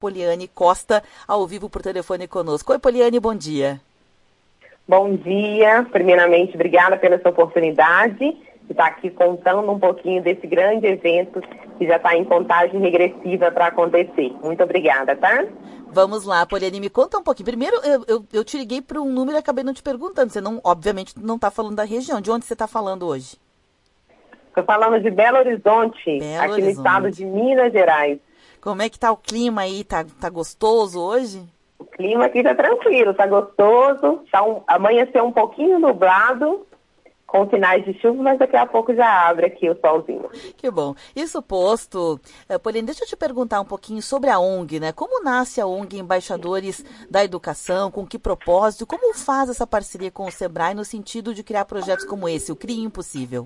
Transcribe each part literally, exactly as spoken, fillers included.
Poliane Costa, ao vivo por telefone conosco. Oi, Poliane, bom dia. Bom dia. Primeiramente, obrigada pela essa oportunidade de estar aqui contando um pouquinho desse grande evento que já está em contagem regressiva para acontecer. Muito obrigada, tá? Vamos lá, Poliane, me conta um pouquinho. Primeiro, eu, eu, eu te liguei para um número e acabei não te perguntando. Você, não, obviamente, não está falando da região. De onde você está falando hoje? Estou falando de Belo Horizonte, Belo aqui Horizonte. no estado de Minas Gerais. Como é que tá o clima aí? Tá, tá gostoso hoje? O clima aqui tá tranquilo, tá gostoso. Tá um, amanheceu um pouquinho nublado, com sinais de chuva, mas daqui a pouco já abre aqui o solzinho. Que bom. Isso posto, uh, Poliane, deixa eu te perguntar um pouquinho sobre a O N G, né? Como nasce a O N G Embaixadores da Educação, com que propósito, como faz essa parceria com o Sebrae no sentido de criar projetos como esse, o C R I Impossível?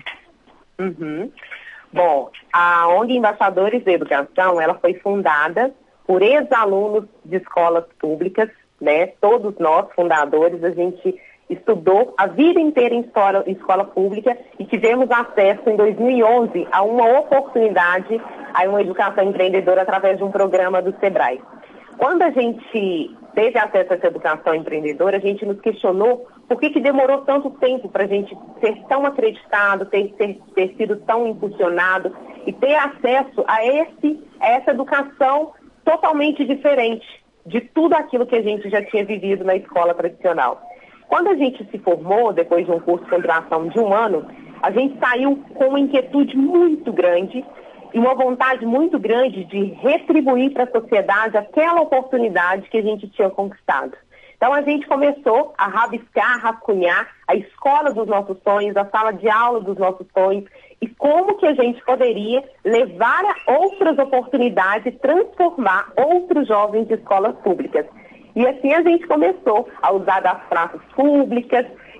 Uhum. Bom, a O N G Embaixadores da Educação, ela foi fundada por ex-alunos de escolas públicas, né? Todos nós, fundadores, a gente estudou a vida inteira em escola, em escola pública e tivemos acesso em dois mil e onze a uma oportunidade, a uma educação empreendedora através de um programa do Sebrae. Quando a gente teve acesso a essa educação empreendedora, a gente nos questionou por que que demorou tanto tempo para a gente ser tão acreditado, ter, ter, ter sido tão impulsionado e ter acesso a, esse, a essa educação totalmente diferente de tudo aquilo que a gente já tinha vivido na escola tradicional. Quando a gente se formou, depois de um curso de duração de um ano, a gente saiu com uma inquietude muito grande e uma vontade muito grande de retribuir para a sociedade aquela oportunidade que a gente tinha conquistado. Então a gente começou a rabiscar, rascunhar a escola dos nossos sonhos, a sala de aula dos nossos sonhos e como que a gente poderia levar a outras oportunidades e transformar outros jovens de escolas públicas. E assim a gente começou a usar das praças públicas,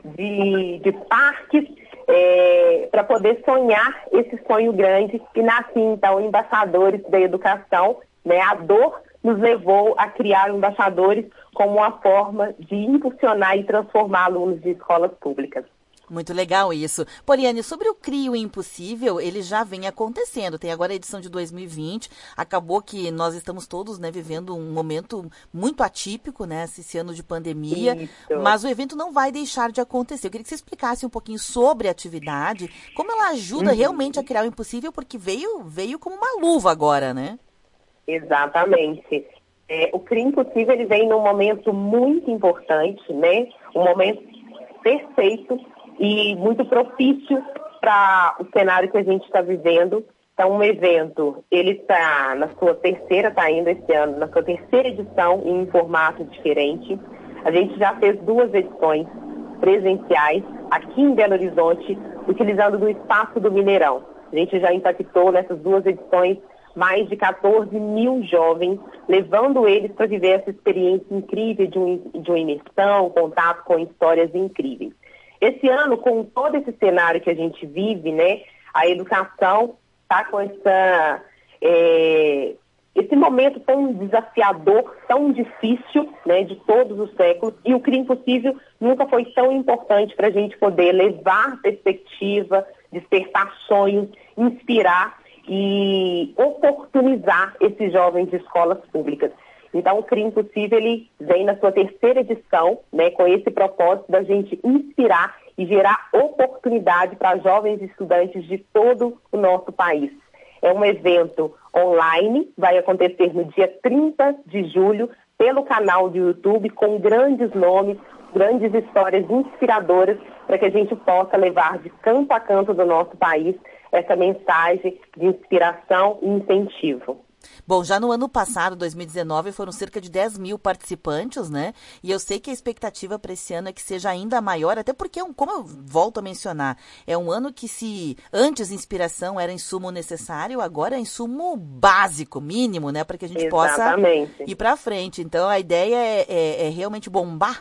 de, de parques, é, para poder sonhar esse sonho grande. E nasci, então, Embaixadores da Educação, né? A dor nos levou a criar embaixadores como uma forma de impulsionar e transformar alunos de escolas públicas. Muito legal isso. Poliane, sobre o C R I o Impossível, ele já vem acontecendo. Tem agora a edição de dois mil e vinte. Acabou que nós estamos todos, né, vivendo um momento muito atípico, né, esse ano de pandemia. Isso. Mas o evento não vai deixar de acontecer. Eu queria que você explicasse um pouquinho sobre a atividade, como ela ajuda uhum. realmente a criar o impossível, porque veio, veio como uma luva agora, né? Exatamente. É, o C R I Impossível ele vem num momento muito importante, né? Um momento perfeito e muito propício para o cenário que a gente está vivendo. Então, um evento, ele está na sua terceira, está indo esse ano, na sua terceira edição em um formato diferente. A gente já fez duas edições presenciais aqui em Belo Horizonte, utilizando do espaço do Mineirão. A gente já impactou nessas duas edições mais de quatorze mil jovens, levando eles para viver essa experiência incrível de, um, de uma imersão, contato com histórias incríveis. Esse ano, com todo esse cenário que a gente vive, né, a educação está com essa, é, esse momento tão desafiador, tão difícil, né, de todos os séculos, e o C R I Impossível nunca foi tão importante para a gente poder levar perspectiva, despertar sonhos, inspirar e oportunizar esses jovens de escolas públicas. Então, o C R I Impossível ele vem na sua terceira edição, né, com esse propósito da gente inspirar e gerar oportunidade para jovens estudantes de todo o nosso país. É um evento online, vai acontecer no dia trinta de julho, pelo canal do YouTube, com grandes nomes, grandes histórias inspiradoras, para que a gente possa levar de canto a canto do nosso país essa mensagem de inspiração e incentivo. Bom, já no ano passado, dois mil e dezenove, foram cerca de dez mil participantes, né? E eu sei que a expectativa para esse ano é que seja ainda maior, até porque, como eu volto a mencionar, é um ano que se antes inspiração era insumo necessário, agora é insumo básico, mínimo, né? Para que a gente Exatamente. possa ir para frente. Então, a ideia é, é, é realmente bombar?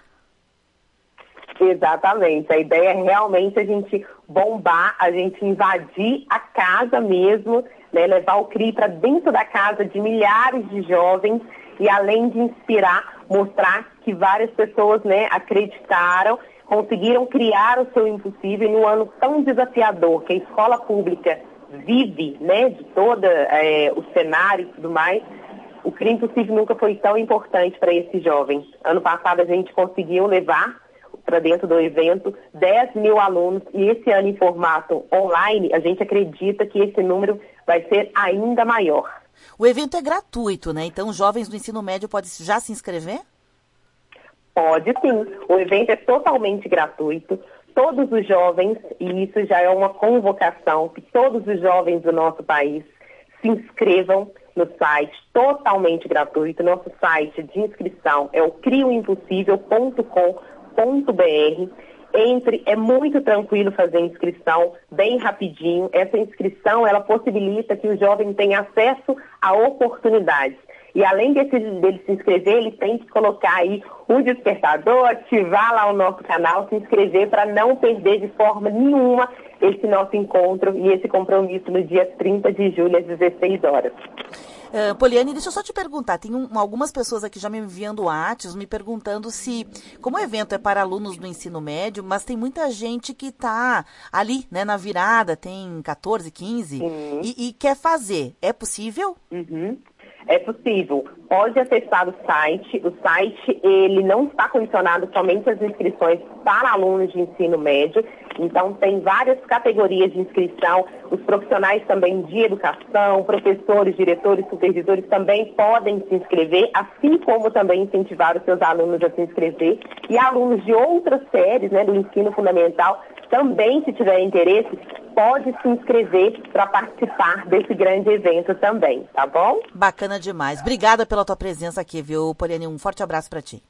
Exatamente. A ideia é realmente a gente bombar, a gente invadir a casa mesmo, né, levar o C R I para dentro da casa de milhares de jovens e, além de inspirar, mostrar que várias pessoas, né, acreditaram, conseguiram criar o seu impossível em um ano tão desafiador que a escola pública vive, né, de todo é, o cenário e tudo mais. o C R I Impossível nunca foi tão importante para esses jovens. Ano passado a gente conseguiu levar para dentro do evento dez mil alunos e esse ano em formato online a gente acredita que esse número vai ser ainda maior. O evento é gratuito, né? Então os jovens do ensino médio podem já se inscrever? Pode sim. O evento é totalmente gratuito. Todos os jovens, e isso já é uma convocação, que todos os jovens do nosso país se inscrevam no site, totalmente gratuito. Nosso site de inscrição é o crio impossível ponto com ponto b r. Entre, é muito tranquilo fazer inscrição, bem rapidinho. Essa inscrição, ela possibilita que o jovem tenha acesso a oportunidades. E além desse, dele se inscrever, ele tem que colocar aí o despertador, ativar lá o nosso canal, se inscrever para não perder de forma nenhuma esse nosso encontro e esse compromisso no dia trinta de julho às dezesseis horas. Uh, Poliane, deixa eu só te perguntar, tem um, algumas pessoas aqui já me enviando WhatsApp, me perguntando se, como o evento é para alunos do ensino médio, mas tem muita gente que está ali, né, na virada, tem catorze, quinze, e, e quer fazer. É possível? Uhum. É possível. Pode acessar o site. O site, ele não está condicionado somente às inscrições para alunos de ensino médio. Então, tem várias categorias de inscrição. Os profissionais também de educação, professores, diretores, supervisores também podem se inscrever, assim como também incentivar os seus alunos a se inscrever. E alunos de outras séries, né, do ensino fundamental, também, se tiver interesse, pode se inscrever para participar desse grande evento também, tá bom? Bacana demais. Obrigada pela tua presença aqui, viu, Poliane? Um forte abraço para ti.